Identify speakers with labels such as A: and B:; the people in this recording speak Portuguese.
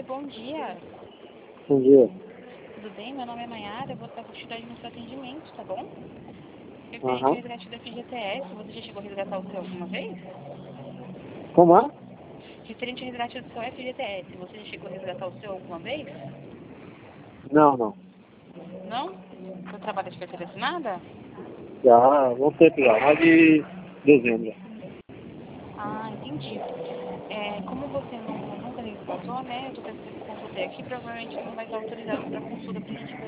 A: bom dia.
B: Bom dia.
A: Tudo bem? Meu nome é Mayara, eu vou estar continuando no seu atendimento, tá bom? Referente ao
B: Aham.
A: resgate da FGTS, você já chegou a resgatar o seu alguma vez?
B: Como é?
A: Referente ao resgate do seu FGTS, você já chegou a resgatar o seu alguma vez?
B: Não.
A: Não? Você trabalha de carteira assinada?
B: Já, não tempo já, mais de dezembro.
A: Ah, entendi. Como você nunca resgatou, né? Eu tô com você aqui, provavelmente não vai estar autorizado para consulta para a gente ver